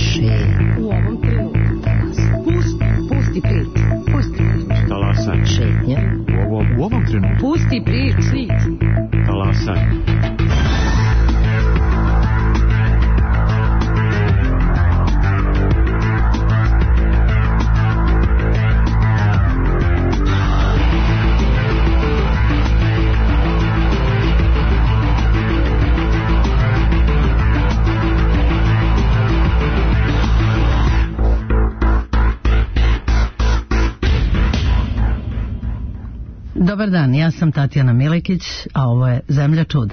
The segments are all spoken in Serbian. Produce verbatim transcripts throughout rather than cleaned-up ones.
Šetnja. U ovom trenutku. Pusti, pusti priču. Pusti priču. Talasaj. Šetnja. U ovom, u ovom trenutku. Pusti priču. Talasaj. Dobar dan, ja sam Tatjana Milekić, a ovo je Zemlja čuda.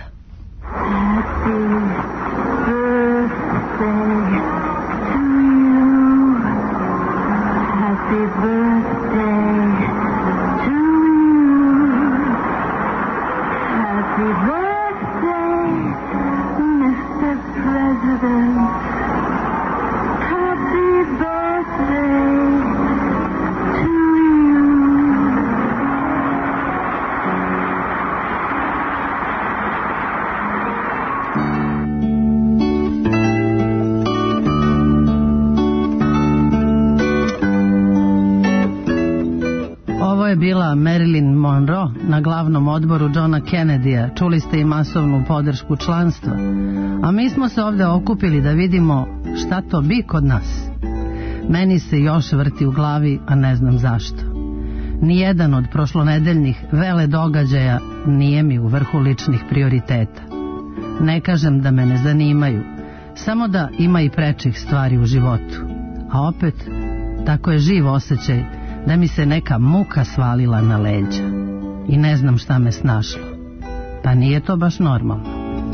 Bila Marilyn Monroe na glavnom odboru Johna Kennedya. Čuli ste i masovnu podršku članstva. A mi smo se ovdje okupili da vidimo šta to bi kod nas. Meni se još vrti u glavi, a ne znam zašto. Nijedan od prošlonedeljnih vele događaja nije mi u vrhu ličnih prioriteta. Ne kažem da me ne zanimaju, samo da ima i prečih stvari u životu. A opet, tako je živ osjećaj da mi se neka muka svalila na leđa i ne znam šta me snašlo. Pa nije to baš normalno.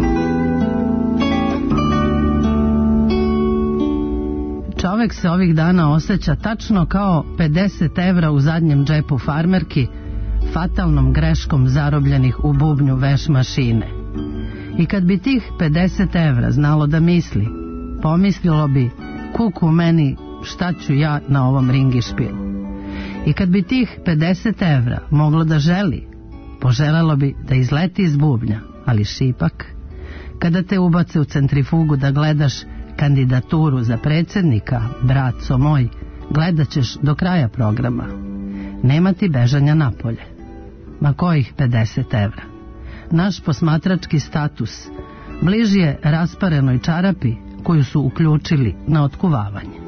Čovek se ovih dana osjeća tačno kao pedeset evra u zadnjem džepu farmerki, fatalnom greškom zarobljenih u bubnju veš mašine. I kad bi tih pedeset evra znalo da misli, pomislilo bi, kuku meni, šta ću ja na ovom ringišpilu. I kad bi tih pedeset evra moglo da želi, poželelo bi da izleti iz bubnja, ali šipak, kada te ubace u centrifugu da gledaš kandidaturu za predsjednika, braco moj, gledat ćeš do kraja programa. Nema ti bežanja napolje. Ma kojih pedeset evra? Naš posmatrački status bliži je rasparenoj čarapi koju su uključili na otkuvavanje.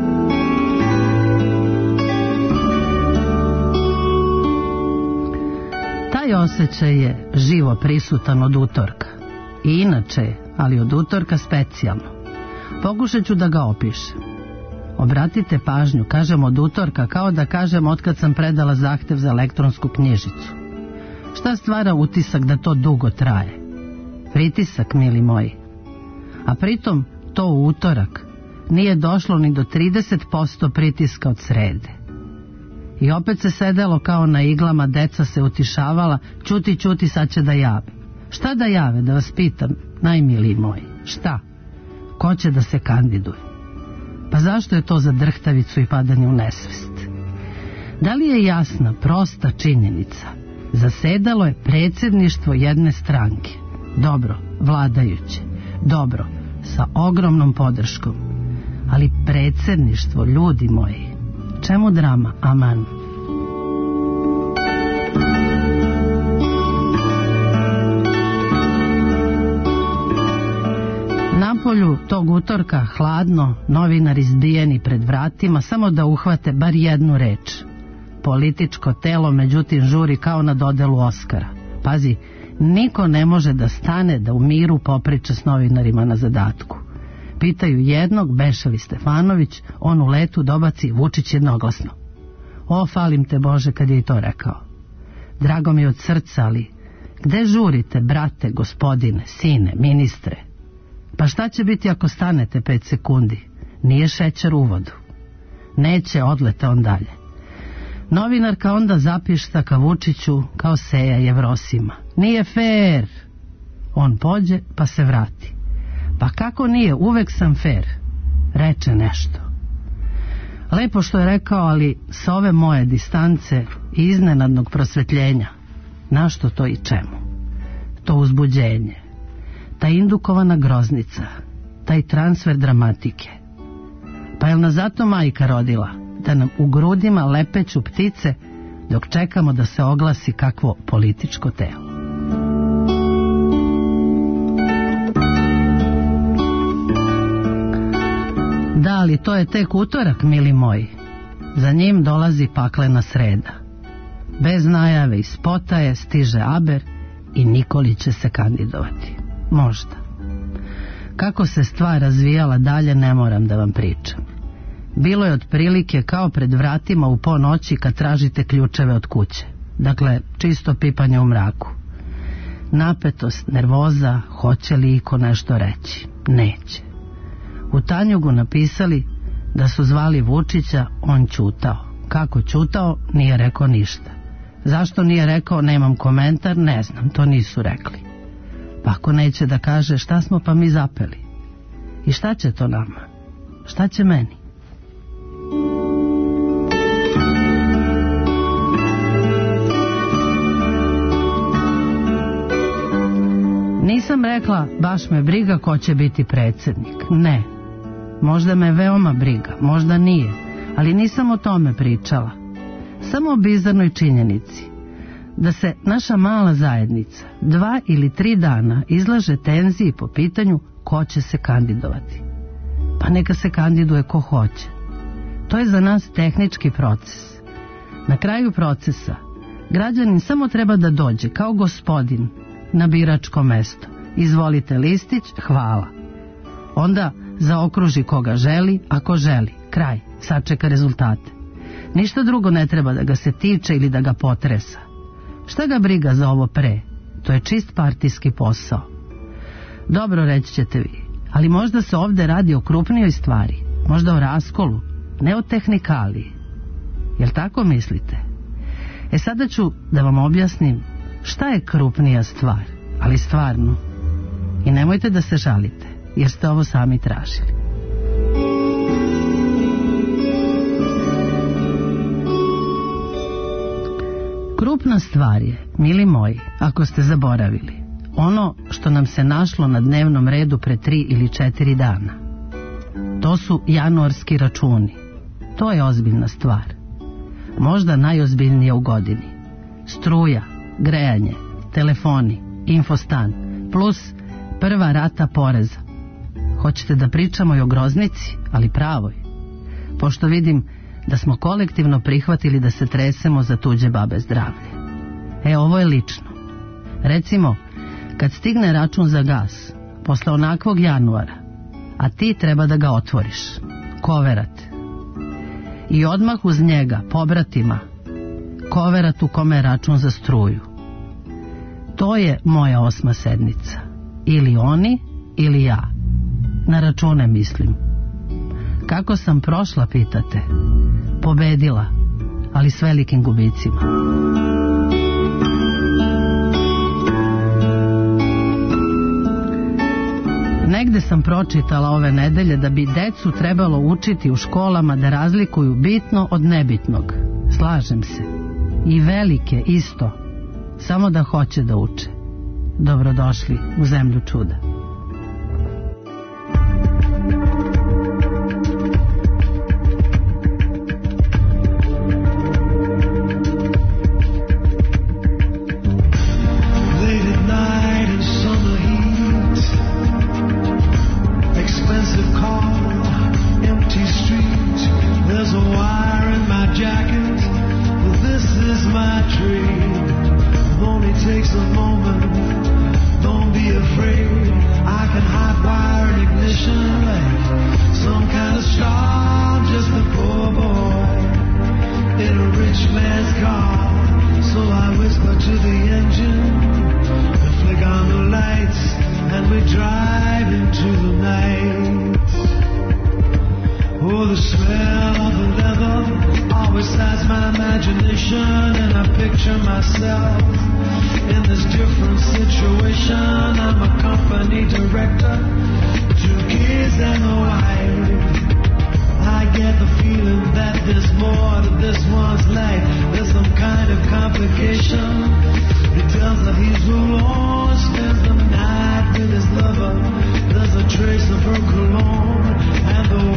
Taj osjećaj je živo prisutan od utorka. I inače je, ali od utorka specijalno. Pokušat ću da ga opišem. Obratite pažnju, kažem od utorka kao da kažem otkad sam predala zahtev za elektronsku knjižicu. Šta stvara utisak da to dugo traje? Pritisak, mili moji. A pritom to u utorak nije došlo ni do trideset posto pritiska od srede. I opet se sedelo kao na iglama, deca se utišavala, čuti, čuti, sad će da jave. Šta da jave, da vas pitam, najmiliji moji, šta? Ko će da se kandiduje? Pa zašto je to za drhtavicu i padanje u nesvest? Da li je jasna, prosta činjenica? Zasedalo je predsjedništvo jedne stranke. Dobro, vladajuće. Dobro, sa ogromnom podrškom. Ali predsjedništvo, ljudi moji, čemu drama, aman? Napolju tog utorka hladno, novinari zbijeni pred vratima, samo da uhvate bar jednu reč. Političko telo međutim žuri kao na dodelu Oskara. Pazi, niko ne može da stane da u miru popriča s novinarima na zadatku. Pitaju jednog, bešavi Stefanović, on u letu dobaci Vučić jednoglasno. O, falim te Bože kad je i to rekao. Drago mi je od srca, ali gde žurite, brate, gospodine, sine, ministre? Pa šta će biti ako stanete pet sekundi? Nije šećer u vodu. Neće, odlete on dalje. Novinarka onda zapišta ka Vučiću kao Seja Jevrosima. Nije fair. On pođe pa se vrati. Pa kako nije, uvek sam fair. Reče nešto. Lepo što je rekao, ali sa ove moje distance i iznenadnog prosvetljenja, našto to i čemu? To uzbuđenje, ta indukovana groznica, taj transfer dramatike. Pa jel nas zato majka rodila? Da nam u grudima lepeću ptice dok čekamo da se oglasi kakvo političko telo. Da, ali to je tek utorak, mili moji. Za njim dolazi paklena sreda. Bez najave i spotaje stiže Aber i Nikolić će se kandidovati. Možda. Kako se stvar razvijala dalje ne moram da vam pričam. Bilo je otprilike kao pred vratima u ponoći kad tražite ključeve od kuće. Dakle, čisto pipanje u mraku. Napetost, nervoza, hoće li iko nešto reći? Neće. U Tanjugu napisali da su zvali Vučića, on ćutao. Kako ćutao, nije rekao ništa. Zašto nije rekao, nemam komentar, ne znam, to nisu rekli. Pa ako neće da kaže, šta smo pa mi zapeli? I šta će to nama? Šta će meni? Nisam rekla, baš me briga ko će biti predsjednik. Ne. Možda me veoma briga, možda nije, ali nisam o tome pričala. Samo o bizarnoj činjenici da se naša mala zajednica dva ili tri dana izlaže tenziji po pitanju ko će se kandidovati. Pa neka se kandiduje ko hoće. To je za nas tehnički proces. Na kraju procesa građanin samo treba da dođe kao gospodin na biračko mesto. Izvolite listić, hvala. Onda zaokruži koga želi, ako želi. Kraj, sačeka rezultate. Ništa drugo ne treba da ga se tiče ili da ga potresa. Šta ga briga za ovo pre? To je čist partijski posao. Dobro, reći ćete vi, ali možda se ovde radi o krupnijoj stvari. Možda o raskolu, ne o tehnikaliji. Jel tako mislite? E sada ću da vam objasnim šta je krupnija stvar, ali stvarno. I nemojte da se žalite, jer ste ovo sami tražili. Krupna stvar je, mili moji, ako ste zaboravili, ono što nam se našlo na dnevnom redu pre tri ili četiri dana. To su januarski računi. To je ozbiljna stvar. Možda najozbiljnija u godini. Struja, grejanje, telefoni, infostan, plus prva rata poreza. Hoćete da pričamo i o groznici, ali pravoj. Pošto vidim da smo kolektivno prihvatili da se tresemo za tuđe babe zdravlje. E, ovo je lično. Recimo, kad stigne račun za gas, posle onakvog januara, a ti treba da ga otvoriš, koverat. I odmah uz njega, pobratima, koverat u kome je račun za struju. To je moja osma sednica. Ili oni, ili ja. Na račune mislim. Kako sam prošla, pitate? Pobedila, ali s velikim gubicima. Negde sam pročitala ove nedelje da bi decu trebalo učiti u školama da razlikuju bitno od nebitnog. Slažem se. I velike isto. Samo da hoće da uče. Dobrodošli u zemlju čuda. Trace of her cologne and the words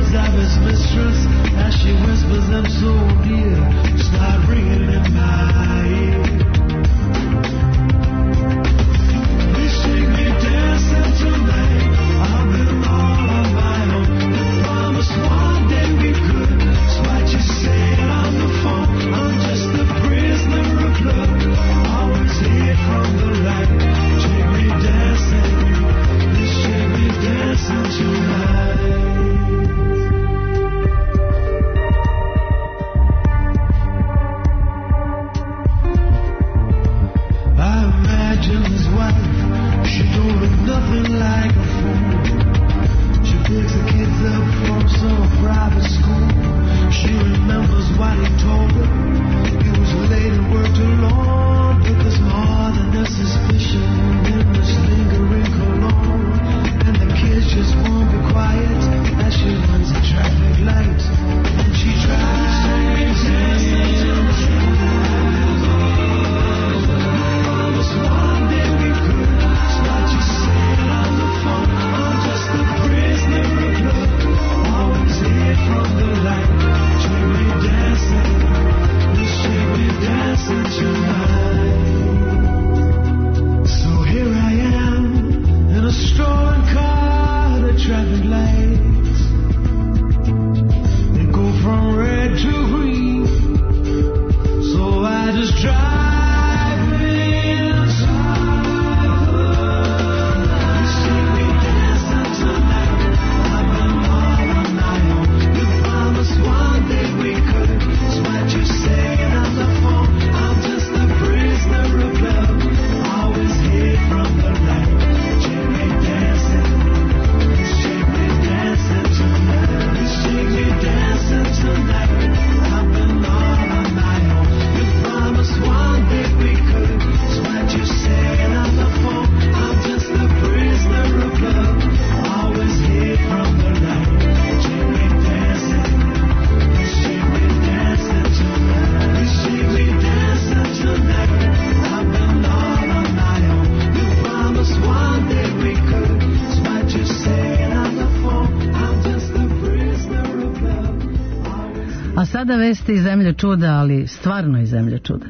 Sada vesti iz zemlje čuda, ali stvarno iz zemlje čuda.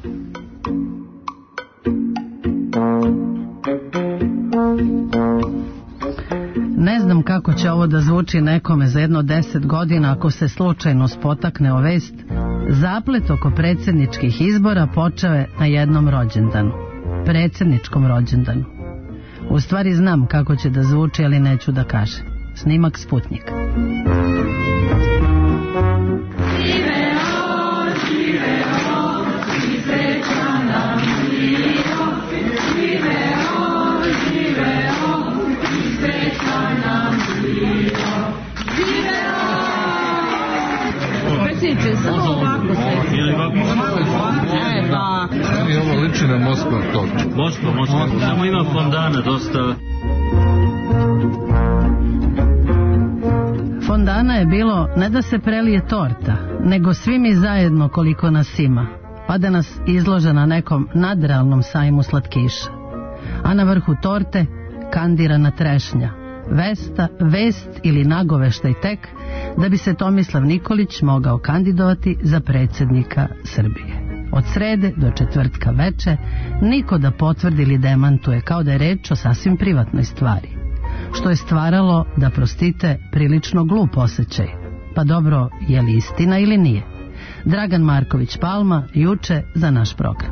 Ne znam kako će ovo da zvuči nekome za jedno deset godina ako se slučajno spotakne o vest. Zaplet oko predsjedničkih izbora počeo je na jednom rođendanu. Predsjedničkom rođendanu. U stvari znam kako će da zvuči, ali neću da kažem. Snimak Sputnjika. Meni ovo liči na Moskva torta. Moskva, Moskva. Samo ima fondana dosta. Fondana je bilo ne da se prelije torta, nego svi mi zajedno koliko nas ima, pa da nas izlože na nekom nadrealnom sajmu slatkiša. A na vrhu torte kandirana trešnja, vesta, vest ili nagoveštaj tek da bi se Tomislav Nikolić mogao kandidovati za predsjednika Srbije. Od srede do četvrtka veče niko da potvrdi ili demantuje, kao da je reč o sasvim privatnoj stvari, što je stvaralo, da prostite, prilično glup osjećaj. Pa dobro, je li istina ili nije? Dragan Marković Palma, juče za naš program.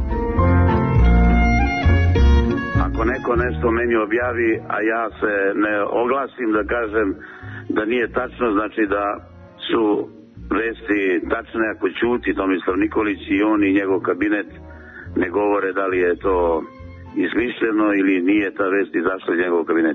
Ako neko nešto meni objavi, a ja se ne oglasim da kažem da nije tačno, znači da su vesti tačne ako ćuti Tomislav Nikolić i on i njegov kabinet ne govore da li je to izmišljeno ili nije ta vest i zašto je njegov kabinet.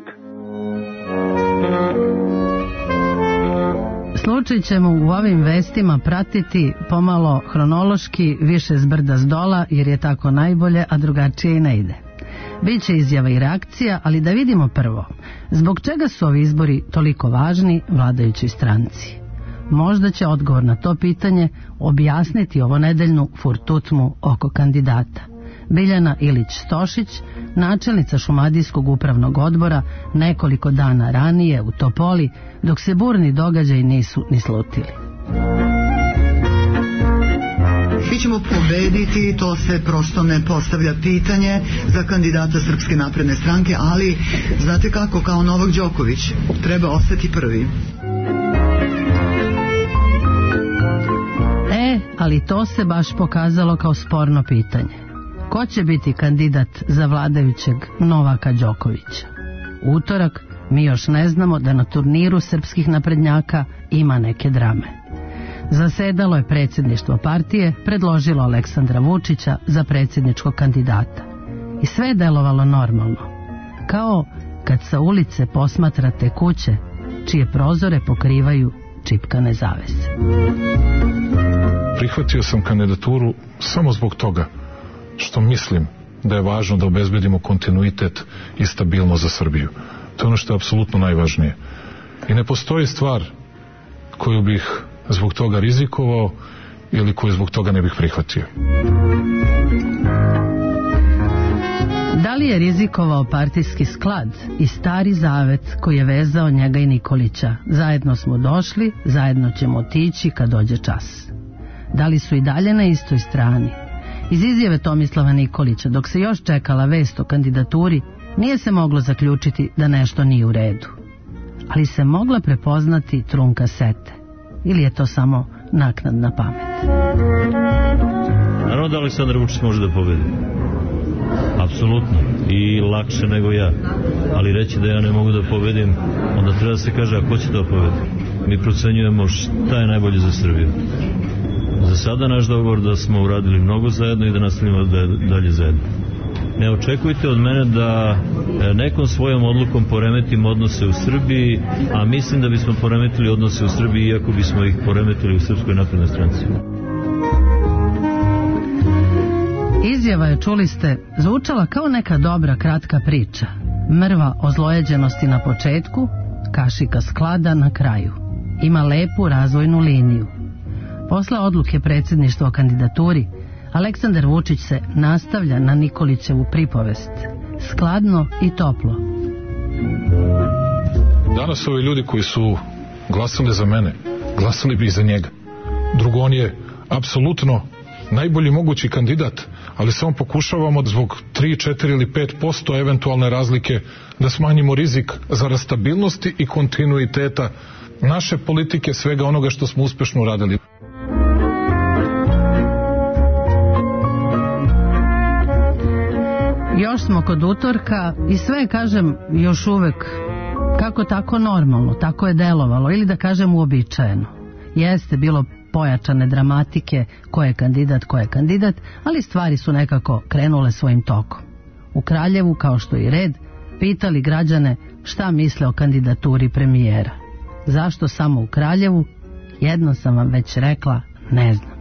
Slučaj ćemo u ovim vestima pratiti pomalo hronološki, više s brda s dola, jer je tako najbolje, a drugačije i ne ide. Biće izjava i reakcija, ali da vidimo prvo, zbog čega su ovi izbori toliko važni vladajućoj stranci. Možda će odgovor na to pitanje objasniti ovo nedeljnu furtutmu oko kandidata. Biljana Ilić-Stošić, načelnica Šumadijskog upravnog odbora, nekoliko dana ranije u Topoli, dok se burni događaji nisu ni slutili. Mi ćemo pobediti, to se prosto ne postavlja pitanje za kandidata Srpske napredne stranke, ali znate kako, kao Novak Đoković, treba ostati prvi. E, ali to se baš pokazalo kao sporno pitanje. Ko će biti kandidat za vladajućeg Novaka Đokovića? Utorak mi još ne znamo da na turniru srpskih naprednjaka ima neke drame. Zasedalo je predsjedništvo partije, predložilo Aleksandra Vučića za predsjedničkog kandidata. I sve je delovalo normalno. Kao kad sa ulice posmatrate kuće čije prozore pokrivaju čipkane zavese. Prihvatio sam kandidaturu samo zbog toga što mislim da je važno da obezbedimo kontinuitet i stabilnost za Srbiju. To je ono što je apsolutno najvažnije. I ne postoji stvar koju bih zbog toga rizikovao ili koju zbog toga ne bih prihvatio. Da li je rizikovao partijski sklad i stari zavet koji je vezao njega i Nikolića? Zajedno smo došli, zajedno ćemo otići kad dođe čas. Da li su i dalje na istoj strani? Iz izjave Tomislava Nikolića, dok se još čekala vest o kandidaturi, nije se moglo zaključiti da nešto nije u redu. Ali se mogla prepoznati trunka sete. Ili je to samo naknadna pamet? Naravno da Aleksandar Vučić može da pobedi. Apsolutno. I lakše nego ja. Ali reći da ja ne mogu da pobedim, onda treba da se kaže, a ko će to pobedi? Mi procenjujemo šta je najbolje za Srbiju. Za sada naš dogovor da smo uradili mnogo zajedno i da nastavimo dalje zajedno. Ne očekujte od mene da nekom svojom odlukom poremetim odnose u Srbiji, a mislim da bismo poremetili odnose u Srbiji iako bismo ih poremetili u Srpskoj naprednoj stranci. Izjava je, čuli ste, zvučala kao neka dobra kratka priča. Mrva ozlojeđenosti na početku, kašika sklada na kraju. Ima lepu razvojnu liniju. Posle odluke predsjedništva o kandidaturi, Aleksandar Vučić se nastavlja na Nikolićevu pripovest. Skladno i toplo. Danas ovi ljudi koji su glasali za mene, glasali bi i za njega. Drugo, on je apsolutno najbolji mogući kandidat, ali samo pokušavamo zbog tri, četiri ili pet posto eventualne razlike da smanjimo rizik za stabilnosti i kontinuiteta naše politike, svega onoga što smo uspešno uradili. Još smo kod utorka i sve, kažem, još uvek kako tako normalno, tako je delovalo, ili da kažem uobičajeno. Jeste bilo pojačane dramatike, ko je kandidat, ko je kandidat, ali stvari su nekako krenule svojim tokom. U Kraljevu, kao što i red, pitali građane šta misle o kandidaturi premijera. Zašto samo u Kraljevu? Jedno sam vam već rekla, ne znam.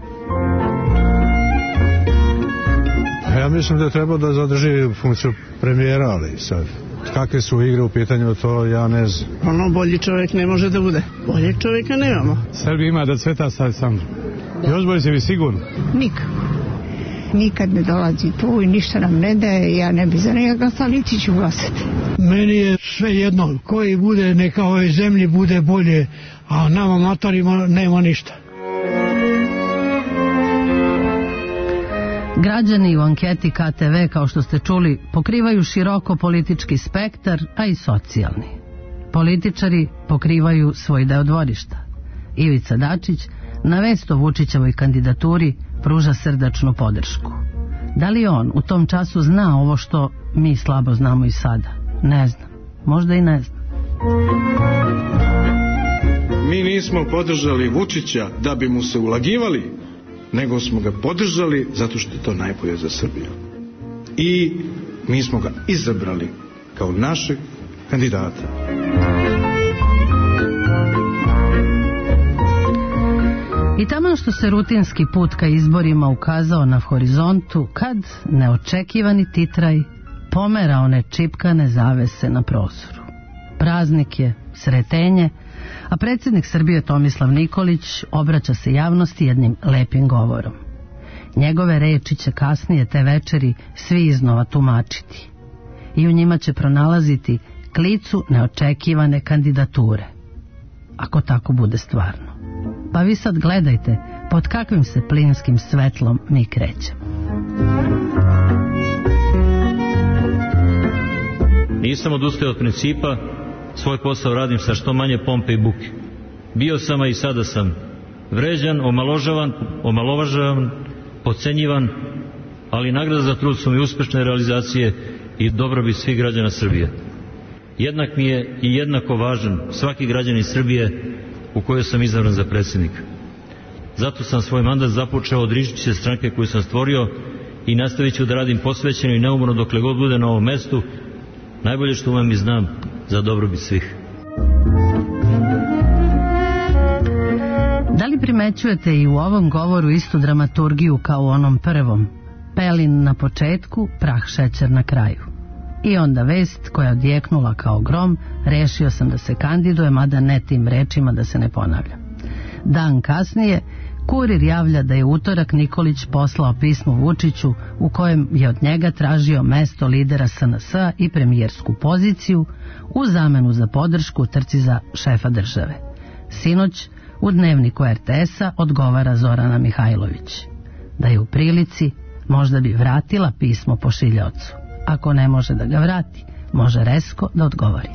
Ja mislim da je trebao da zadrži funkciju premijera, ali sad kakve su igre u pitanju, to ja ne znam. Ono, bolji čovjek ne može da bude. Bolje čovjeka nemamo. Srbija ima da cveta sa Aleksandrom. Još bolje će vi sigurno? Nikako. Nikad ne dolazi tu i ništa nam ne daje, ja ne bi za njega niti ću glasati. Meni je sve jedno, koji bude, neka ovoj zemlji bude bolje, a nama matorima nema ništa. Građani u anketi K T V, kao što ste čuli, pokrivaju široko politički spektar, a i socijalni. Političari pokrivaju svoj deo dvorišta. Ivica Dačić na vest o Vučićevoj kandidaturi pruža srdačnu podršku. Da li on u tom času zna ovo što mi slabo znamo i sada? Ne znam. Možda i ne zna. Mi nismo podržali Vučića da bi mu se ulagivali, nego smo ga podržali zato što je to najbolje za Srbiju. I mi smo ga izabrali kao našeg kandidata. I tamo što se rutinski put ka izborima ukazao na horizontu, kad neočekivani titraj pomera one čipkane zavese na prozoru. Praznik je, sretenje, a predsjednik Srbije Tomislav Nikolić obraća se javnosti jednim lepim govorom. Njegove reči će kasnije te večeri svi iznova tumačiti i u njima će pronalaziti klicu neočekivane kandidature. Ako tako bude stvarno. Pa vi sad gledajte pod kakvim se plinskim svetlom mi krećemo. Nisam odustao od principa, svoj posao radim sa što manje pompe i buke. Bio sam, a i sada sam vređan, omaložavan, omalovažavan, podcenjivan, ali nagrada za trud su mi uspešne realizacije i dobrobit svih građana Srbije. Jednak mi je i jednako važan svaki građanin Srbije u kojoj sam izabran za predsjednika. Zato sam svoj mandat započeo odričući se stranke koju sam stvorio i nastavit ću da radim posvećeno i neumorno dokle god bude na ovom mestu, najbolje što umem i znam, za dobrobit svih. Da li primećujete i u ovom govoru istu dramaturgiju kao u onom prvom? Pelin na početku, prah šećer na kraju. I onda vest koja je odjeknula kao grom, rešio sam da se kandiduje, mada ne tim rečima, da se ne ponavlja. Dan kasnije, Kurir javlja da je utorak Nikolić poslao pismo Vučiću u kojem je od njega tražio mesto lidera S N S-a i premijersku poziciju u zamenu za podršku u trci za šefa države. Sinoć u dnevniku R T S-a odgovara Zorana Mihajlović. Da je u prilici, možda bi vratila pismo pošiljaocu. Ako ne može da ga vrati, može resko da odgovori.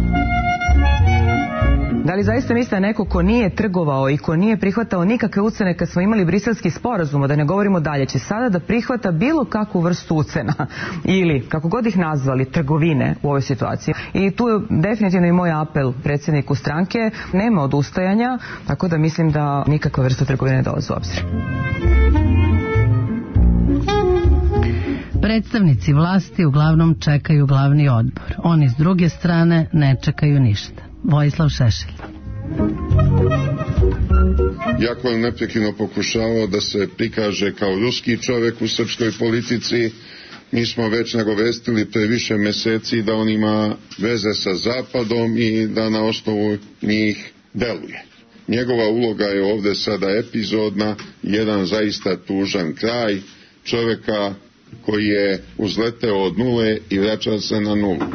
Da li zaista misle neko ko nije trgovao i ko nije prihvatao nikakve ucene kad smo imali briselski sporazum, da ne govorimo dalje, će sada da prihvata bilo kakvu vrstu ucena ili, kako god ih nazvali, trgovine u ovoj situaciji. I tu je definitivno i moj apel predsjedniku stranke, nema odustajanja, tako da mislim da nikakva vrsta trgovine ne dolazi u obzir. Predstavnici vlasti uglavnom čekaju glavni odbor. Oni s druge strane ne čekaju ništa. Vojislav Šešelj. Jako je neprekidno pokušavao da se prikaže kao ruski čovjek u srpskoj politici. Mi smo već nagovestili pre više meseci da on ima veze sa Zapadom i da na osnovu njih deluje. Njegova uloga je ovde sada epizodna, jedan zaista tužan kraj čovjeka koji je uzleteo od nule i vraća se na nulu.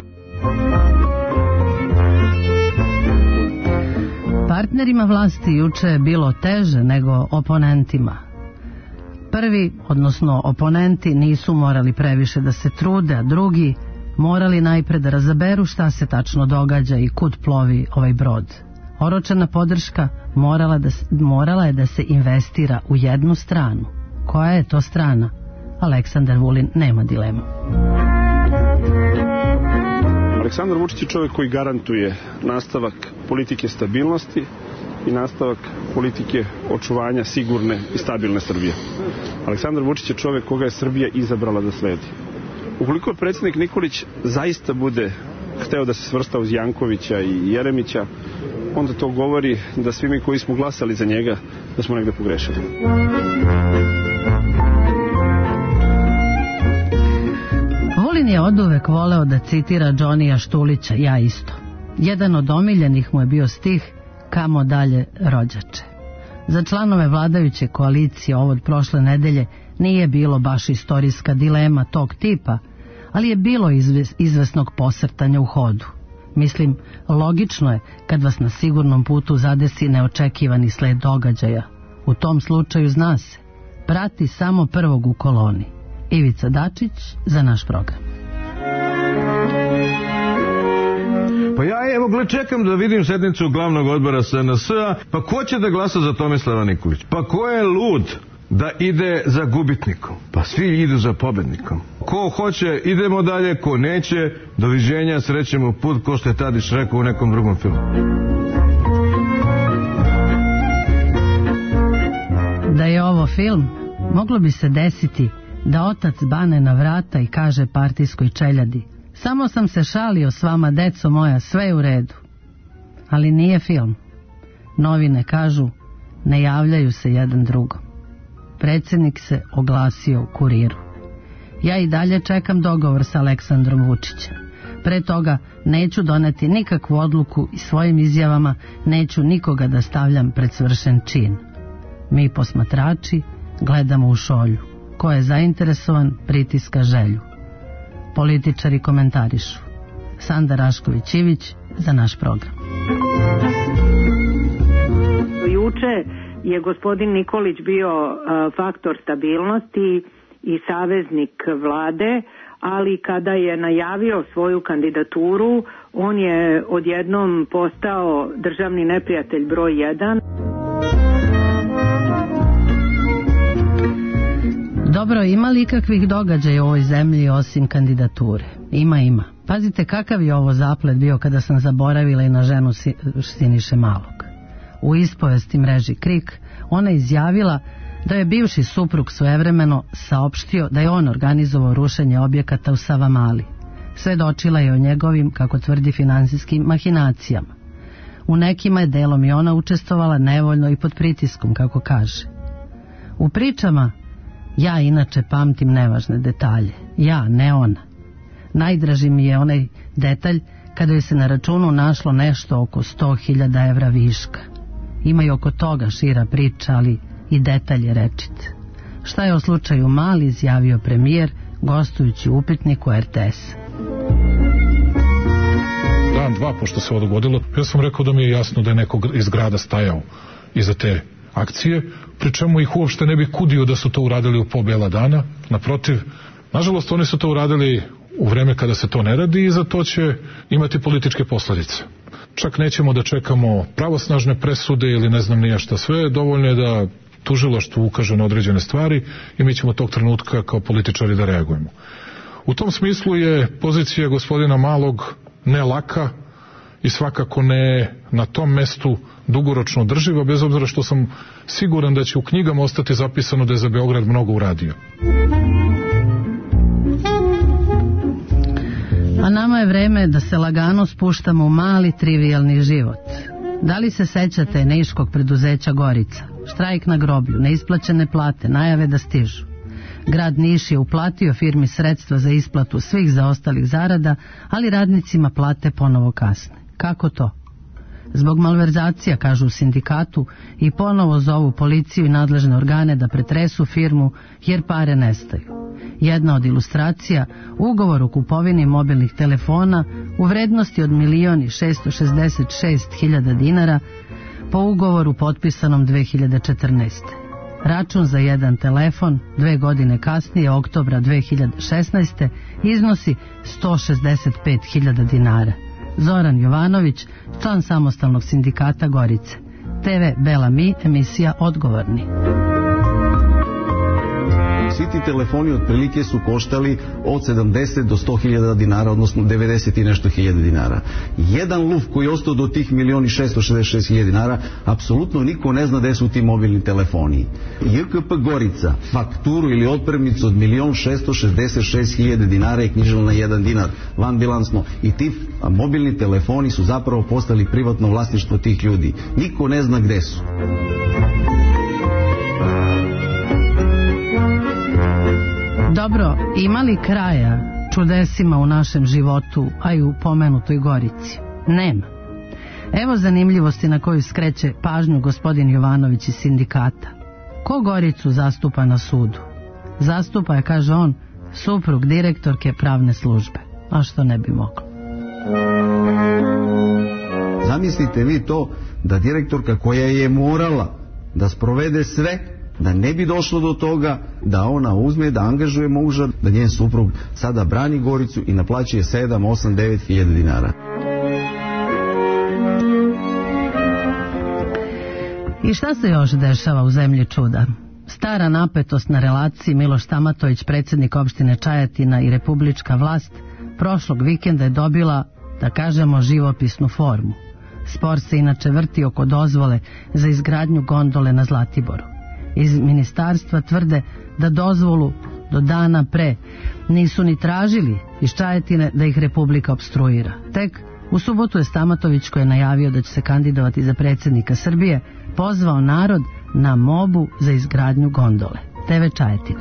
Partnerima vlasti juče je bilo teže nego oponentima. Prvi, odnosno oponenti, nisu morali previše da se trude, a drugi morali najpre da razaberu šta se tačno događa i kud plovi ovaj brod. Oročena podrška morala, da, morala je da se investira u jednu stranu. Koja je to strana? Aleksandar Vulin nema dilemu. Aleksandar Vučić je čovjek koji garantuje nastavak politike stabilnosti i nastavak politike očuvanja sigurne i stabilne Srbije. Aleksandar Vučić je čovjek koga je Srbija izabrala da sledi. Ukoliko predsjednik Nikolić zaista bude hteo da se svrsta uz Jankovića i Jeremića, onda to govori da svi mi koji smo glasali za njega, da smo negde pogrešili. Vulin je oduvek voleo da citira Džonija Štulića, ja isto. Jedan od omiljenih mu je bio stih "Kamo dalje, rođače". Za članove vladajuće koalicije ovo od prošle nedelje nije bilo baš istorijska dilema tog tipa, ali je bilo izves, izvesnog posrtanja u hodu. Mislim, logično je kad vas na sigurnom putu zadesi neočekivani sled događaja. U tom slučaju zna se, prati samo prvog u koloni. Ivica Dačić za naš program. Pa ja evo gle čekam da vidim sednicu glavnog odbora S N S-a, pa ko će da glasa za Tomislava Nikolića? Pa ko je lud da ide za gubitnikom? Pa svi idu za pobednikom. Ko hoće, idemo dalje, ko neće, doviđenja, srećemo put, ko što je Tadić rekao u nekom drugom filmu. Da je ovo film, moglo bi se desiti da otac bane na vrata i kaže partijskoj čeljadi: "Samo sam se šalio s vama, deco moja, sve je u redu." Ali nije film. Novine kažu, ne javljaju se jedan drugom. Predsjednik se oglasio u Kuriru. Ja i dalje čekam dogovor sa Aleksandrom Vučićem. Pre toga neću doneti nikakvu odluku i svojim izjavama neću nikoga da stavljam pred svršen čin. Mi posmatrači gledamo u šolju. Ko je zainteresovan, pritiska želju. Političari komentarišu. Sanda Rašković-Ivić za naš program. Juče je gospodin Nikolić bio faktor stabilnosti i saveznik vlade, ali kada je najavio svoju kandidaturu, on je odjednom postao državni neprijatelj broj jedan. Dobro, ima li ikakvih događaja u ovoj zemlji osim kandidature? Ima, ima. Pazite kakav je ovo zaplet bio kada sam zaboravila i na ženu Siniše Malog. U ispovesti mreži Krik ona izjavila da je bivši suprug svojevremeno saopštio da je on organizovao rušenje objekata u Savamali. Svedočila je o njegovim, kako tvrdi, finansijskim mahinacijama. U nekima je delom i ona učestvovala nevoljno i pod pritiskom, kako kaže. U pričama ja inače pamtim nevažne detalje. Ja, ne ona. Najdraži mi je onaj detalj kada joj se na računu našlo nešto oko sto hiljada evra viška. Ima i oko toga šira priča, ali i detalj je rečit. Šta je o slučaju Mali izjavio premijer gostujući u upitniku R T S. Dan, dva, pošto se ovo dogodilo, ja sam rekao da mi je jasno da je nekog iz grada stajao iza te akcije, pri čemu ih uopšte ne bi kudio da su to uradili u po bela dana. Naprotiv, nažalost, oni su to uradili u vreme kada se to ne radi i za to će imati političke posledice. Čak nećemo da čekamo pravosnažne presude ili ne znam nija šta sve, dovoljno je da tužilaštvo ukaže na određene stvari i mi ćemo tog trenutka kao političari da reagujemo. U tom smislu je pozicija gospodina Malog ne laka i svakako ne na tom mestu dugoročno drživa, bez obzira što sam siguran da će u knjigama ostati zapisano da je za Beograd mnogo uradio. A nama je vreme da se lagano spuštamo u mali trivijalni život. Da li se sećate niškog preduzeća Gorica? Štrajk na groblju, neisplaćene plate, najave da stižu. Grad Niš je uplatio firmi sredstva za isplatu svih zaostalih zarada, ali radnicima plate ponovo kasne. Kako to? Zbog malverzacija, kažu u sindikatu, i ponovo zovu policiju i nadležne organe da pretresu firmu jer pare nestaju. Jedna od ilustracija, ugovor o kupovini mobilnih telefona u vrednosti od milion i šesto šezdeset šest hiljada dinara po ugovoru potpisanom dve hiljade četrnaeste. Račun za jedan telefon dve godine kasnije, oktobra dve hiljade šesnaeste, iznosi sto šezdeset pet hiljada dinara. Zoran Jovanović, član samostalnog sindikata Gorice. Te ve Bela Mi, emisija Odgovorni. Svi ti telefoni otprilike su koštali od sedamdeset do sto hiljada dinara, odnosno devedeset i nešto hiljada dinara. Jedan luf koji je ostao do tih milion i šesto šezdeset šest hiljada dinara, apsolutno niko ne zna gde su ti mobilni telefoni. J K P Gorica fakturu ili otpremnicu od milion šesto šezdeset šest hiljada dinara je knjižila na jedan dinar, vanbilansno, i ti mobilni telefoni su zapravo postali privatno vlasništvo tih ljudi. Niko ne zna gde su. Dobro, ima li kraja čudesima u našem životu, a i u pomenutoj Gorici? Nema. Evo zanimljivosti na koju skreće pažnju gospodin Jovanović iz sindikata. Ko Goricu zastupa na sudu? Zastupa je, kaže on, suprug direktorke pravne službe. A što ne bi moglo? Zamislite vi to da direktorka koja je morala da sprovede sve, da ne bi došlo do toga da ona uzme, da angažuje muža, da njen suprug sada brani Goricu i naplaćuje sedam, osam, devet hiljada dinara. I šta se još dešava u zemlji čuda? Stara napetost na relaciji Miloš Stamatović, predsjednik opštine Čajetina, i republička vlast prošlog vikenda je dobila, da kažemo, živopisnu formu. Spor se inače vrti oko dozvole za izgradnju gondole na Zlatiboru. Iz ministarstva tvrde da dozvolu do dana pre nisu ni tražili iz Čajetine, da ih Republika opstruira. Tek u subotu je Stamatović, koji je najavio da će se kandidovati za predsjednika Srbije, pozvao narod na mobu za izgradnju gondole. Te ve Čajetina.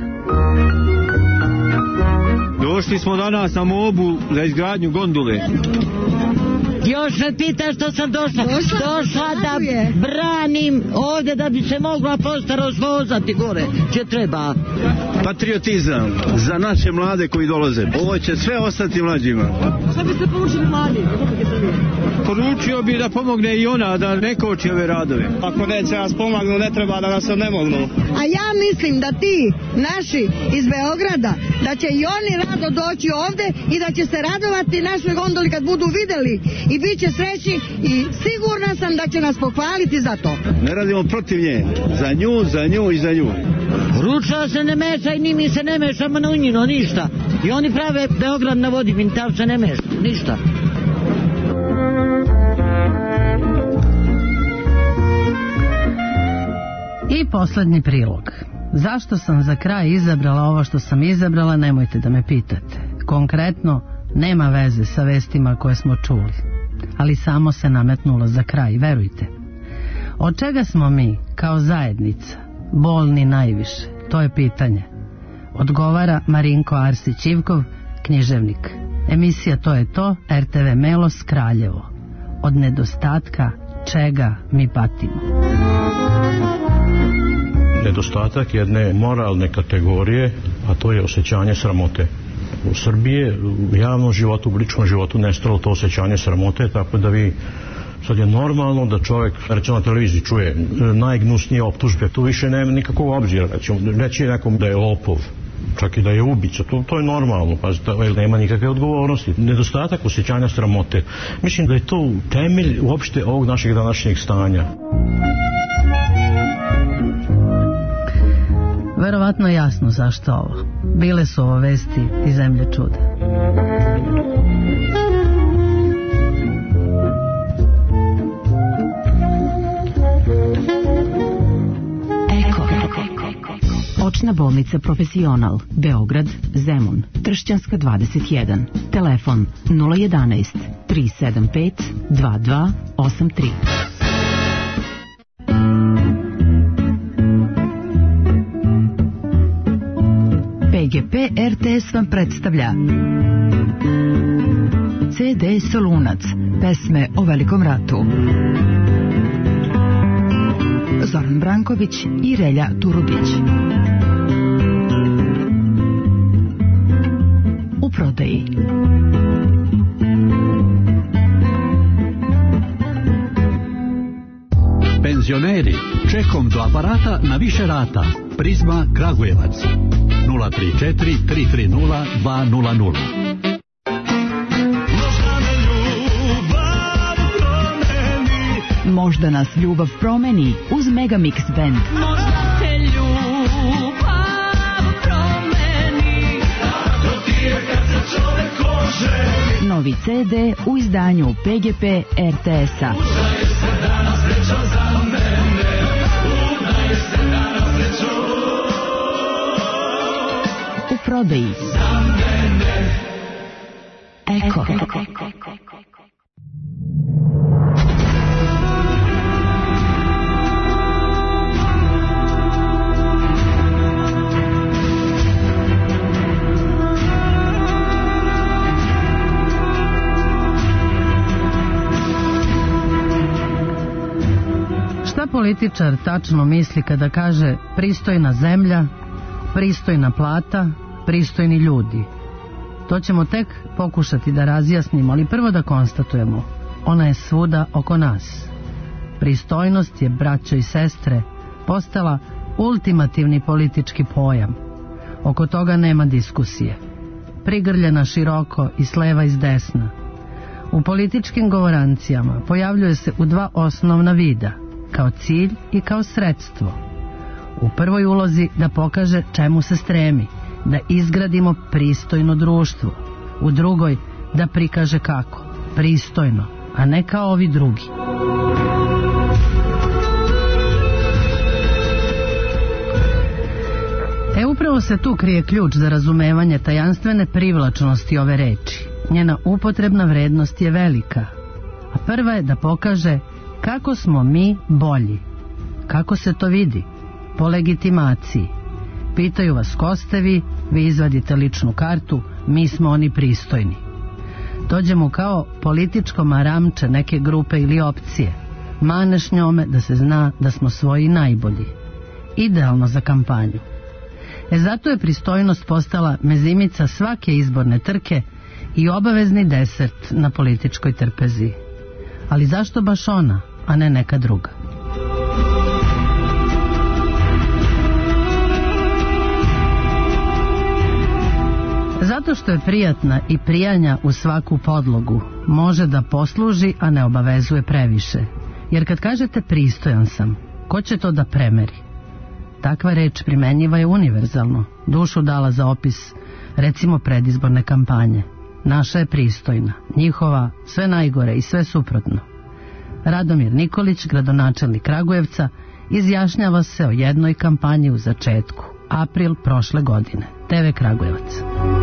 Došli smo danas na mobu za izgradnju gondole. Još me pita što sam došla. Došla, došla da branim ovdje da bi se mogla postarost vozati gore. Če treba. Patriotizam za naše mlade koji dolaze. Ovo će sve ostati mlađima. Šta biste poručili mladi? Poručio bi da pomogne i ona, da ne koči ove radove. Ako neće nas pomagnu, ne treba da nas odnemognu. A ja mislim da ti naši iz Beograda, da će i oni rado doći ovde i da će se radovati našoj gondoli kad budu videli i bit će srećni i sigurna sam da će nas pohvaliti za to. Ne radimo protiv nje, za nju, za nju i za nju. Ruča se ne meša i ni mi se ne mešamo na unjino, ništa. I oni prave Beograd na vodi, mi tam se ne meša, ništa. I poslednji prilog. Zašto sam za kraj izabrala ovo što sam izabrala, nemojte da me pitate. Konkretno, nema veze sa vestima koje smo čuli. Ali samo se nametnulo za kraj, verujte. Od čega smo mi, kao zajednica, bolni najviše? To je pitanje. Odgovara Marinko Arsić-Ivkov, književnik. Emisija To je to, er te ve Melos, Kraljevo. Od nedostatka čega mi patimo? Nedostatak jedne moralne kategorije, a to je osjećanje sramote. U Srbiji u javnom životu, u ličnom životu nestalo to osjećanje sramote, tako da vi sad je normalno da čovjek, recimo na televiziji, čuje najgnusnije optužbe, tu više nema nikakvog obzira, recimo, reći nekom da je lopov, čak i da je ubica, to, to je normalno, pazite, jer nema nikakve odgovornosti. Nedostatak osjećanja sramote. Mislim da je to temelj uopšte ovog našeg današnjeg stanja. Verovatno jasno zašto ovo. Bile su ovo vesti iz zemlje čuda. Eko. Očna bolnica Profesional, Beograd, Zemun, Tršćanska dvadeset jedan. Telefon nula jedanaest tri sedam pet dva dva osam tri. P G P R T S vam predstavlja C D Solunac, pesme o Velikom ratu. Zoran Branković i Relja Turubić. U prodaji. Penzioneri, čekom do aparata na više rata. Prizma Kragujevac nula tri četiri tri tri nula dva nula nula. Možda nas ljubav promeni uz Megamix Band. Možda te ljubav promeni, dotire kad se čovek oženi. Novi C D u izdanju P G P R T S-a. Udaje se danas srećan za mene, udaje se danas srećan u prodaji. Za mene. Eko. Šta političar tačno misli kada kaže pristojna zemlja, pristojna plata, pristojni ljudi? To ćemo tek pokušati da razjasnimo, ali prvo da konstatujemo. Ona je svuda oko nas. Pristojnost je, braćo i sestre, postala ultimativni politički pojam. Oko toga nema diskusije. Prigrljena široko i s leva i s desna. U političkim govorancijama pojavljuje se u dva osnovna vida, kao cilj i kao sredstvo. U prvoj ulozi da pokaže čemu se stremi, da izgradimo pristojno društvo. U drugoj da prikaže kako, pristojno, a ne kao ovi drugi. E upravo se tu krije ključ za razumevanje tajanstvene privlačnosti ove reči. Njena upotrebna vrednost je velika. A prva je da pokaže kako smo mi bolji. Kako se to vidi? Po legitimaciji. Pitaju vas ko ste vi, vi izvadite ličnu kartu, mi smo oni pristojni. Dođe mu kao političko maramče neke grupe ili opcije. Maneš njome da se zna da smo svoji najbolji. Idealno za kampanju. E zato je pristojnost postala mezimica svake izborne trke i obavezni desert na političkoj trpezi. Ali zašto baš ona, a ne neka druga? Zato što je prijatna i prijanja u svaku podlogu, može da posluži, a ne obavezuje previše. Jer kad kažete pristojan sam, ko će to da premeri? Takva reč primenjiva je univerzalno, dušu dala za opis, recimo predizborne kampanje. Naša je pristojna, njihova sve najgore i sve suprotno. Radomir Nikolić, gradonačelnik Kragujevca, izjašnjava se o jednoj kampanji u začetku, april prošle godine. te ve Kragujevac.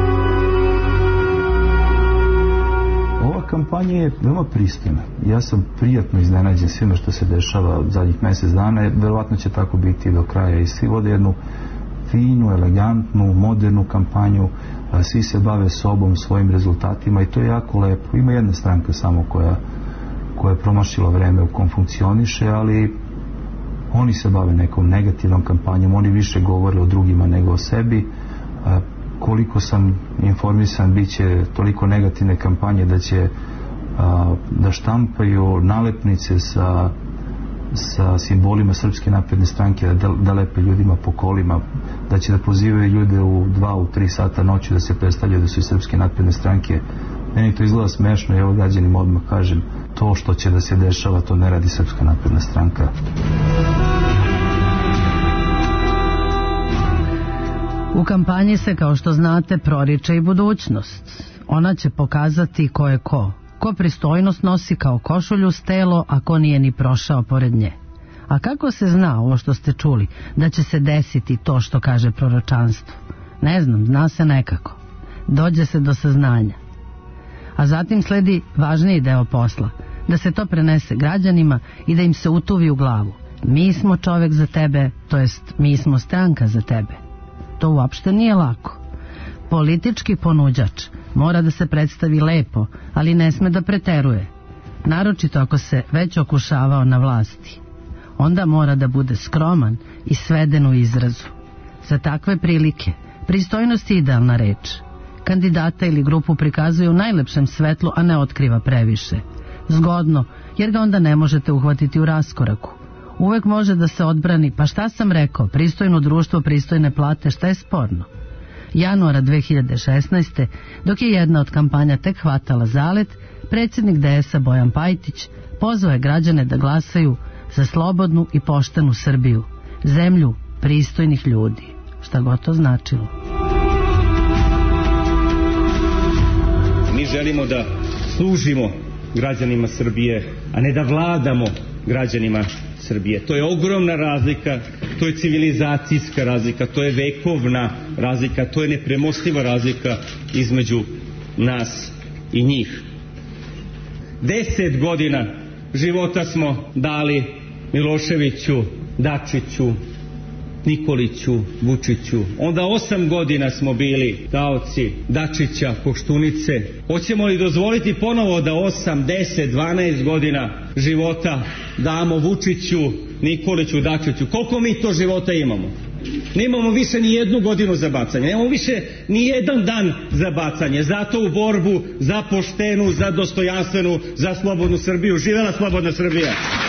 Ova kampanja je veoma pristojna. Ja sam prijatno iznenađen svime što se dešava zadnjih mjesec dana. Verovatno će tako biti do kraja i svi vode jednu finu, elegantnu, modernu kampanju. Svi se bave sobom, svojim rezultatima i to je jako lepo. Ima jedna stranka samo koja, koja je promašila vreme u kom funkcioniše, ali oni se bave nekom negativnom kampanjom. Oni više govore o drugima nego o sebi. Koliko sam informisan, bit će toliko negativne kampanje da će a, da štampaju nalepnice sa, sa simbolima Srpske napredne stranke, da, da lepe ljudima po kolima, da će da pozivaju ljude u dva, u tri sata noći da se predstavljaju da su iz Srpske napredne stranke. Meni to izgleda smešno i evo građanima odmah kažem, to što će da se dešava, to ne radi Srpska napredna stranka. U kampanji se, kao što znate, proriče i budućnost. Ona će pokazati ko je ko. Ko pristojnost nosi kao košulju s telo, a ko nije ni prošao pored nje. A kako se zna ovo što ste čuli, da će se desiti to što kaže proročanstvo? Ne znam, zna se nekako. Dođe se do saznanja. A zatim sledi važniji deo posla, da se to prenese građanima i da im se utuvi u glavu. Mi smo čovek za tebe, to jest mi smo stranka za tebe. To uopšte nije lako. Politički ponuđač mora da se predstavi lepo, ali ne sme da preteruje. Naročito ako se već okušavao na vlasti. Onda mora da bude skroman i sveden u izrazu. Za takve prilike pristojnost je idealna reč. Kandidata ili grupu prikazuje u najlepšem svetlu, a ne otkriva previše. Zgodno, jer ga onda ne možete uhvatiti u raskoraku. Uvek može da se odbrani, pa šta sam rekao, pristojno društvo, pristojne plate, šta je sporno? Januara dve hiljade šesnaeste. dok je jedna od kampanja tek hvatala zalet, predsjednik de es a Bojan Pajtić pozvao je građane da glasaju za slobodnu i poštenu Srbiju, zemlju pristojnih ljudi, šta god to značilo. Mi želimo da služimo građanima Srbije, a ne da vladamo građanima Srbije. To je ogromna razlika, to je civilizacijska razlika, to je vekovna razlika, to je nepremostiva razlika između nas i njih. Deset godina života smo dali Miloševiću, Dačiću, Nikoliću, Vučiću. Onda osam godina smo bili taoci Dačića, Koštunice. Hoćemo li dozvoliti ponovo da osam, deset, dvanaest godina života damo Vučiću, Nikoliću, Dačiću? Koliko mi to života imamo? Nemamo više ni jednu godinu za bacanje, nemamo više ni jedan dan za bacanje. Zato u borbu za poštenu, za dostojanstvenu, za slobodnu Srbiju. Živela slobodna Srbija!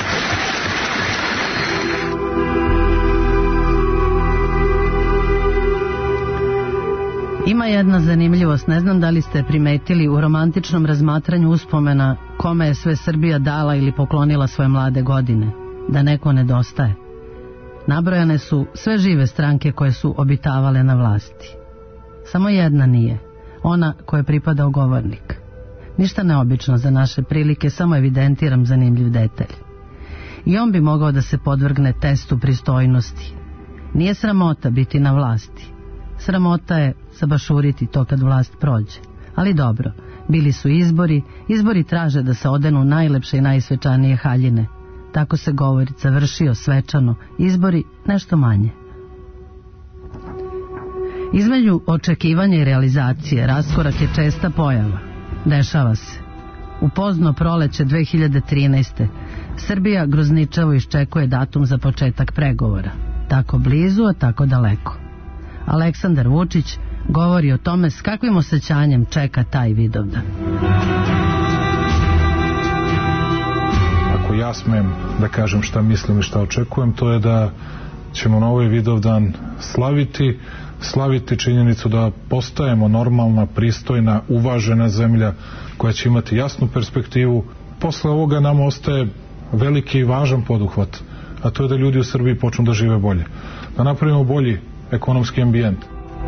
Ima jedna zanimljivost, ne znam da li ste primetili u romantičnom razmatranju uspomena kome je sve Srbija dala ili poklonila svoje mlade godine, da neko nedostaje. Nabrojane su sve žive stranke koje su obitavale na vlasti. Samo jedna nije, ona koja je pripadao govornik. Ništa neobično za naše prilike, samo evidentiram zanimljiv detalj. I on bi mogao da se podvrgne testu pristojnosti. Nije sramota biti na vlasti. Sramota je sabašuriti to kad vlast prođe. Ali dobro, bili su izbori, izbori traže da se odenu najlepše i najsvečanije haljine. Tako se govori, završio svečano, izbori nešto manje. Između očekivanja i realizacije raskorak je česta pojava. Dešava se. U pozno proleće dve hiljade trinaeste. Srbija grozničavo iščekuje datum za početak pregovora. Tako blizu, a tako daleko. Aleksandar Vučić govori o tome s kakvim osjećanjem čeka taj Vidovdan. Ako ja smem da kažem šta mislim i šta očekujem, to je da ćemo na ovaj Vidovdan slaviti, slaviti činjenicu da postajemo normalna, pristojna, uvažena zemlja koja će imati jasnu perspektivu. Posle ovoga nam ostaje veliki i važan poduhvat, a to je da ljudi u Srbiji počnu da žive bolje. Da napravimo bolji ekonomski ambijent.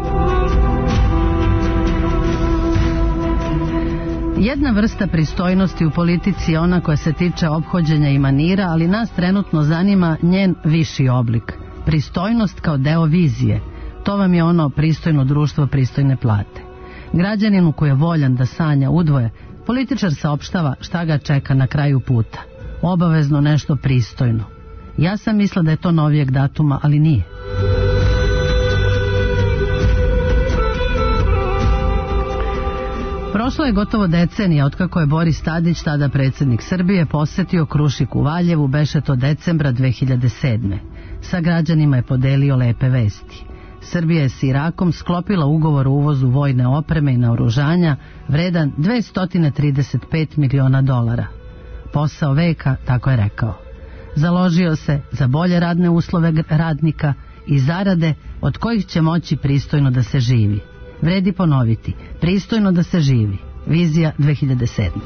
Jedna vrsta pristojnosti u politici je ona koja se tiče ophođenja i manira, ali nas trenutno zanima njen viši oblik. Pristojnost kao deo vizije. To vam je ono pristojno društvo, pristojne plate. Građaninu koji je voljan da sanja udvoje, političar saopštava šta ga čeka na kraju puta. Obavezno nešto pristojno. Ja sam mislila da je to novijeg datuma, ali nije. Prošla je gotovo decenija otkako je Boris Tadić, tada predsjednik Srbije, posetio Krušik u Valjevu, beše to decembra dve hiljade sedme. Sa građanima je podelio lepe vesti. Srbija je s Irakom sklopila ugovor o uvozu vojne opreme i naoružanja vredan dvesta trideset pet miliona dolara. Posao veka, tako je rekao. Založio se za bolje radne uslove radnika i zarade od kojih će moći pristojno da se živi. Vredi ponoviti, pristojno da se živi. Vizija dve hiljade sedme.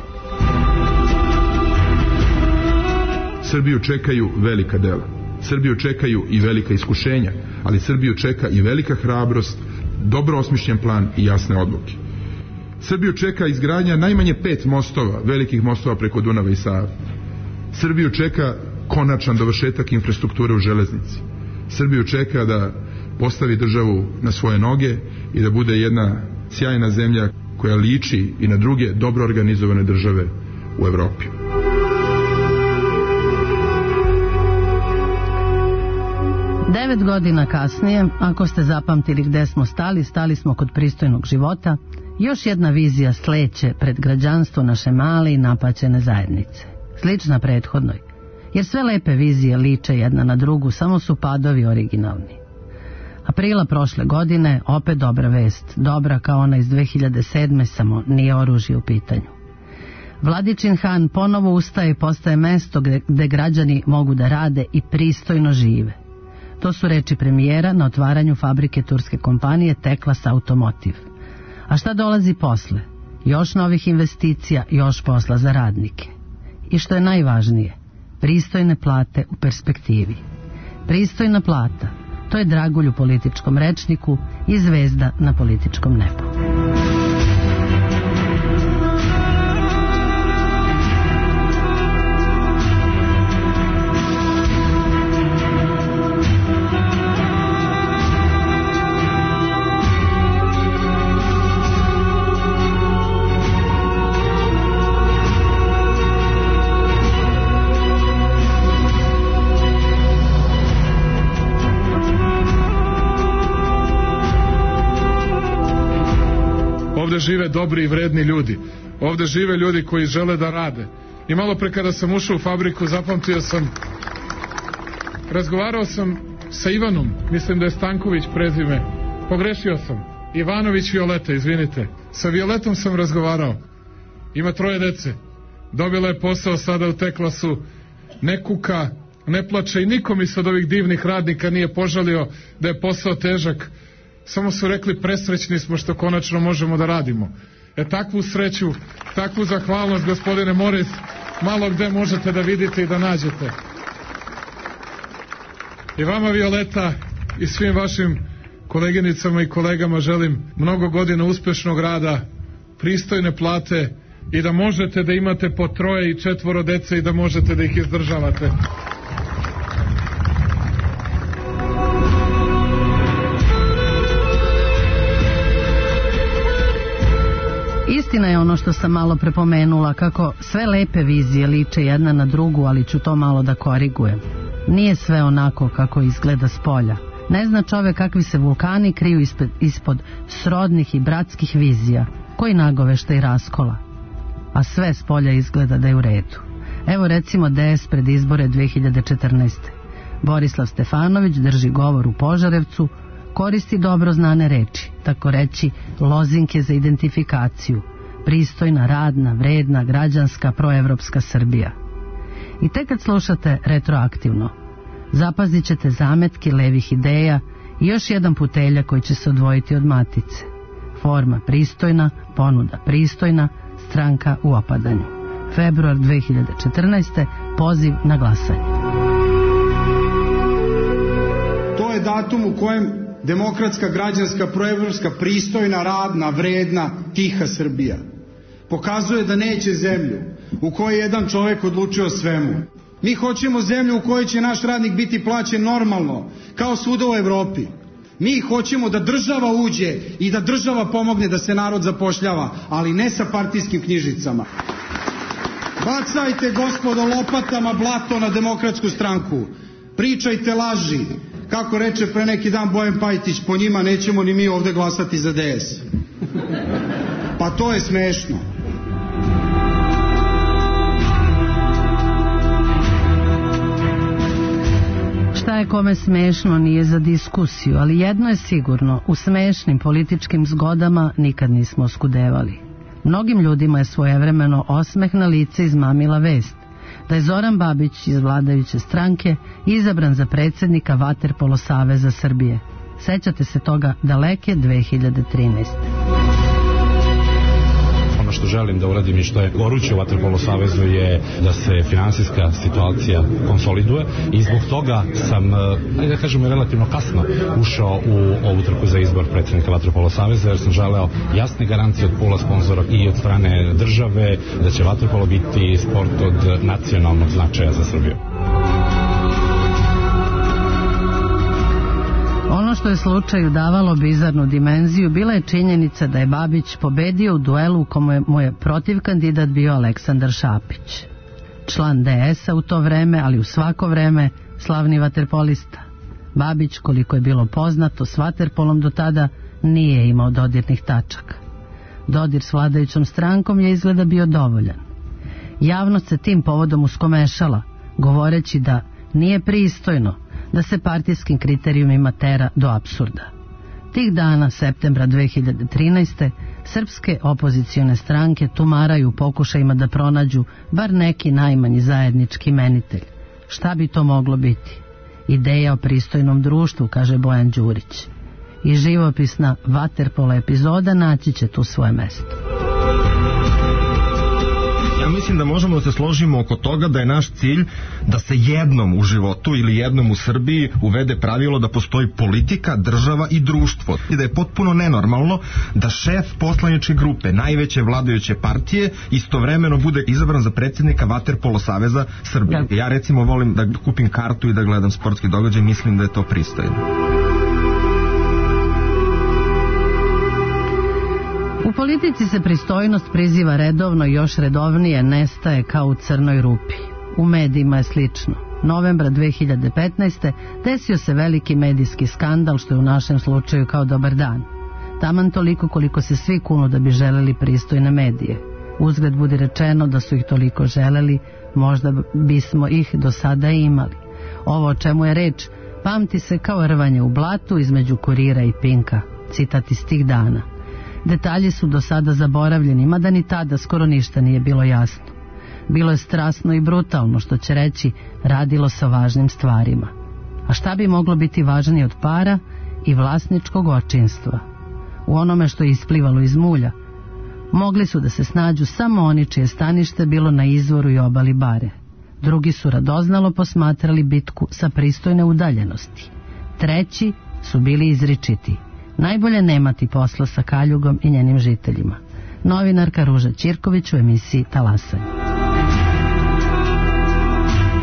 Srbiju čekaju velika dela. Srbiju čekaju i velika iskušenja, ali Srbiju čeka i velika hrabrost, dobro osmišljen plan i jasne odluke. Srbiju čeka izgradnja najmanje pet mostova, velikih mostova preko Dunava i Save. Srbiju čeka konačan dovršetak infrastrukture u železnici. Srbiju čeka da postavi državu na svoje noge i da bude jedna sjajna zemlja koja liči i na druge dobro organizovane države u Evropi. Devet godina kasnije, ako ste zapamtili gde smo stali, stali smo kod pristojnog života, još jedna vizija sleće pred građanstvo naše male i napaćene zajednice. Slična prethodnoj, jer sve lepe vizije liče jedna na drugu, samo su padovi originalni. Aprila prošle godine, opet dobra vest, dobra kao ona iz dve hiljade sedme, samo nije oružje u pitanju. Vladičin Han ponovo ustaje i postaje mesto gde, gde građani mogu da rade i pristojno žive. To su reči premijera na otvaranju fabrike turske kompanije Teklas Automotive. A šta dolazi posle? Još novih investicija, još posla za radnike. I što je najvažnije, pristojne plate u perspektivi. Pristojna plata, to je dragulj u političkom rečniku i zvezda na političkom nebu. Ovde žive dobri i vredni ljudi. Ovde žive ljudi koji žele da rade. I malo pre kada sam ušao u fabriku, zapamtio sam, razgovarao sam sa Ivanom, mislim da je Stanković prezime, pogrešio sam, Ivanović Violeta, izvinite. Sa Violetom sam razgovarao. Ima troje dece. Dobila je posao sada u Teklasu, ne kuka, ne plače i niko mi se od ovih divnih radnika nije požalio da je posao težak. Samo su rekli presrećni smo što konačno možemo da radimo. E takvu sreću, takvu zahvalnost, gospodine Moris, malo gde možete da vidite i da nađete. I vama, Violeta, i svim vašim koleginicama i kolegama želim mnogo godina uspešnog rada, pristojne plate i da možete da imate po troje i četvoro dece i da možete da ih izdržavate. Istina je ono što sam malo prepomenula, kako sve lepe vizije liče jedna na drugu, ali ću to malo da korigujem. Nije sve onako kako izgleda s polja. Ne zna čovek kakvi se vulkani kriju ispod, ispod srodnih i bratskih vizija, koji nagovešta i raskola. a sve s polja izgleda da je u redu. Evo recimo D S pred izbore dve hiljade četrnaeste. Borislav Stefanović drži govor u Požarevcu, koristi dobro znane reči, tako reći lozinke za identifikaciju, pristojna, radna, vredna, građanska, proevropska Srbija. I tek kad slušate retroaktivno, zapazit ćete zametke levih ideja i još jedan putelja koji će se odvojiti od matice. Forma pristojna, ponuda pristojna, stranka u opadanju. Februar dve hiljade četrnaeste. Poziv na glasanje. To je datum u kojem demokratska, građanska, proevropska, pristojna, radna, vredna, tiha Srbija pokazuje da neće zemlju u kojoj jedan čovjek odlučuje o svemu. Mi hoćemo zemlju u kojoj će naš radnik biti plaćen normalno, kao svuda u Evropi. Mi hoćemo da država uđe i da država pomogne da se narod zapošljava, ali ne sa partijskim knjižicama. Bacajte, gospodo, lopatama blato na Demokratsku stranku. Pričajte laži. Kako reče pre neki dan Bojan Pajtić, po njima nećemo ni mi ovde glasati za D S. Pa to je smešno. Šta je kome smešno nije za diskusiju, ali jedno je sigurno, u smešnim političkim zgodama nikad nismo oskudevali. Mnogim ljudima je svojevremeno osmeh na lice izmamila vest da je Zoran Babić iz vladajuće stranke izabran za predsjednika Vaterpolo saveza Srbije. Sećate se toga daleke dve hiljade trinaeste. Ono što želim da uradim i što je goruće u Vaterpolo savezu je da se finansijska situacija konsoliduje i zbog toga sam, ajde da kažem, relativno kasno ušao u ovu trku za izbor predsjednika Vaterpolo saveza, jer sam želeo jasne garancije od pula sponzora i od strane države da će vaterpolo biti sport od nacionalnog značaja za Srbiju. Ono što je slučaju davalo bizarnu dimenziju bila je činjenica da je Babić pobedio u duelu u kome mu je protiv kandidat bio Aleksandar Šapić. Član D S-a u to vreme, ali u svako vreme slavni vaterpolista. Babić, koliko je bilo poznato, s vaterpolom do tada nije imao dodirnih tačaka. Dodir s vladajućom strankom je izgleda bio dovoljan. Javnost se tim povodom uskomešala, govoreći da nije pristojno da se partijskim kriterijumima tera do apsurda. Tih dana, septembra dve hiljade trinaeste. srpske opozicione stranke tumaraju u pokušajima da pronađu bar neki najmanji zajednički imenitelj. Šta bi to moglo biti? Ideja o pristojnom društvu, kaže Bojan Đurić. I živopisna vaterpolo epizoda naći će tu svoje mesto. Ja mislim da možemo da se složimo oko toga da je naš cilj da se jednom u životu ili jednom u Srbiji uvede pravilo da postoji politika, država i društvo. I da je potpuno nenormalno da šef poslaničke grupe, najveće vladajuće partije, istovremeno bude izabran za predsjednika Vaterpolo saveza Srbije. Ja recimo volim da kupim kartu i da gledam sportski događaj, mislim da je to pristojno. U politici se pristojnost priziva redovno i još redovnije nestaje kao u crnoj rupi. U medijima je slično. Novembra dve hiljade petnaeste. desio se veliki medijski skandal, što je u našem slučaju kao dobar dan. Taman toliko koliko se svi kunu da bi želeli pristojne medije. Uzgled budi rečeno da su ih toliko želeli, možda bismo ih do sada imali. Ovo o čemu je reč pamti se kao rvanje u blatu između Kurira i Pinka. Citat iz tih dana. Detalji su do sada zaboravljeni, mada ni tada skoro ništa nije bilo jasno. Bilo je strasno i brutalno, što će reći, radilo se o važnim stvarima. A šta bi moglo biti važnije od para i vlasničkog očinstva? U onome što je isplivalo iz mulja, mogli su da se snađu samo oni čije stanište bilo na izvoru i obali bare. Drugi su radoznalo posmatrali bitku sa pristojne udaljenosti. Treći su bili izričiti. Najbolje nemati posla sa kaljugom i njenim žiteljima. Novinarka Ruža Ćirković u emisiji Talasanje. Ja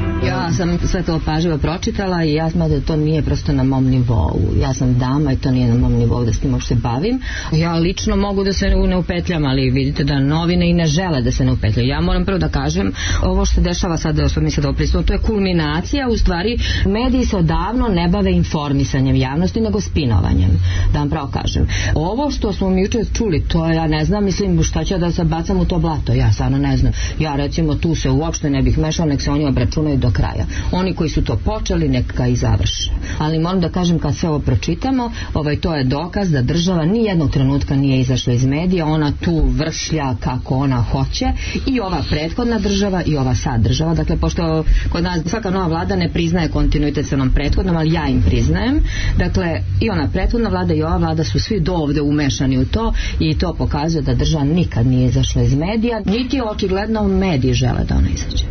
Ja sam sve to pažljivo pročitala i ja smatram da to nije prosto na mom nivou. Ja sam dama i to nije na mom nivou da s tim uopšte bavim. Ja lično mogu da se ne upetljam, ali vidite da novine i ne žele da se ne upetljaju. Ja moram prvo da kažem, ovo što se dešava sada, što mi se da opristupno, to je kulminacija, u stvari mediji se odavno ne bave informisanjem javnosti, nego spinovanjem, da vam pravo kažem. Ovo što smo mi juče čuli, to ja ne znam, mislim šta će da se bacam u to blato, ja stvarno ne znam. Ja recimo tu se uopšte ne bih mešao, nek se oni obračunaju do kraja. Oni koji su to počeli, neka i završe. Ali moram da kažem, kad sve ovo pročitamo, ovaj, to je dokaz da država ni jednog trenutka nije izašla iz medija, ona tu vršlja kako ona hoće, i ova prethodna država i ova sad država. Dakle, pošto kod nas svaka nova vlada ne priznaje kontinuitet sa onom prethodnom, ali ja im priznajem. Dakle, i ona prethodna vlada i ova vlada su svi do ovde umešani u to i to pokazuje da država nikad nije izašla iz medija, niti očigledno mediji žele da ona izađe.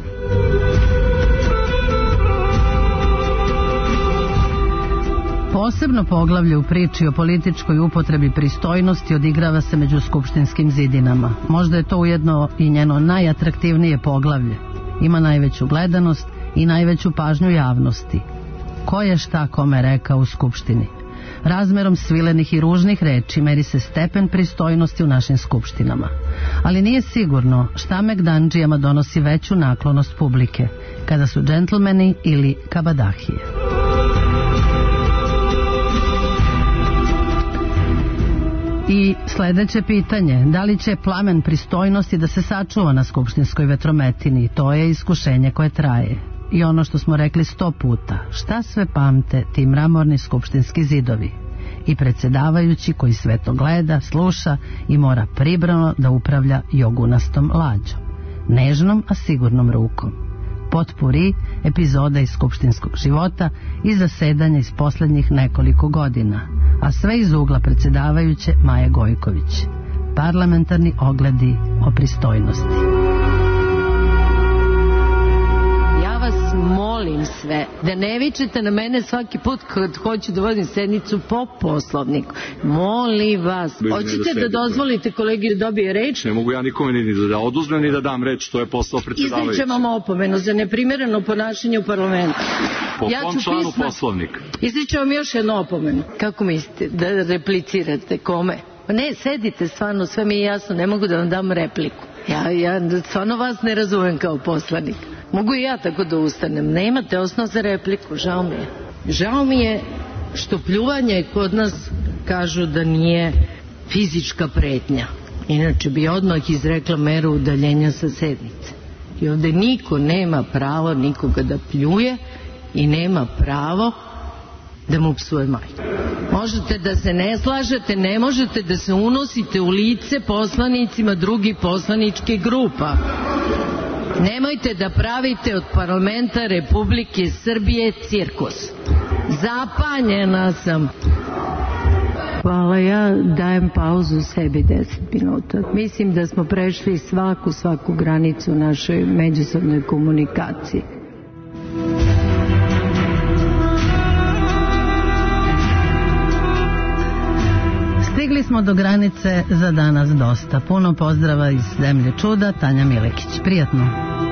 Posebno poglavlje u priči o političkoj upotrebi pristojnosti odigrava se među skupštinskim zidinama. Možda je to ujedno i njeno najatraktivnije poglavlje. Ima najveću gledanost i najveću pažnju javnosti. Ko je šta kome rekao u skupštini? Razmerom svilenih i ružnih reči meri se stepen pristojnosti u našim skupštinama. Ali nije sigurno šta megdandžijama donosi veću naklonost publike, kada su džentlmeni ili kabadahije. I sljedeće pitanje, da li će plamen pristojnosti da se sačuva na skupštinskoj vetrometini? To je iskušenje koje traje. I ono što smo rekli sto puta, šta sve pamte ti mramorni skupštinski zidovi? I predsjedavajući koji sve to gleda, sluša i mora pribrano da upravlja jogunastom lađom. Nežnom, a sigurnom rukom. Potpuri epizoda iz skupštinskog života i zasedanja iz posljednjih nekoliko godina, a sve iz ugla predsjedavajuće Maje Gojković. Parlamentarni ogledi o pristojnosti. Ja vas molim sve da ne vičete na mene svaki put kad hoću da vodim sednicu po Poslovniku. Molim vas. Hoćete da dozvolite kolegi da dobije reč? Ne mogu ja nikome ni da oduzmem ni da dam reč, to je posao predsjedavajući. Izričem vam opomenu za neprimjereno ponašanje u parlamentu. Po ja kom članu pisma... Poslovnika? Izričem vam još jednu opomenu. Kako mislite da replicirate? Kome? Ne, sedite stvarno, sve mi je jasno, ne mogu da vam dam repliku. Ja, ja stvarno vas ne razumem kao poslanik. Mogu i ja tako da ustanem. Nemate osnov za repliku, žao mi je. Žao mi je što pljuvanje kod nas kažu da nije fizička pretnja. Inače bi odmah izrekla meru udaljenja sa sednice. I ovde niko nema pravo nikoga da pljuje i nema pravo da mu psuje majku. Možete da se ne slažete, ne možete da se unosite u lice poslanicima drugih poslaničkih grupa. Nemojte da pravite od parlamenta Republike Srbije cirkus. Zapanjena sam. Hvala, ja dajem pauzu sebi deset minuta. Mislim da smo prešli svaku, svaku granicu našoj međusobnoj komunikaciji. Stigli smo do granice za danas dosta. Puno pozdrava iz zemlje čuda, Tanja Milekić. Prijatno.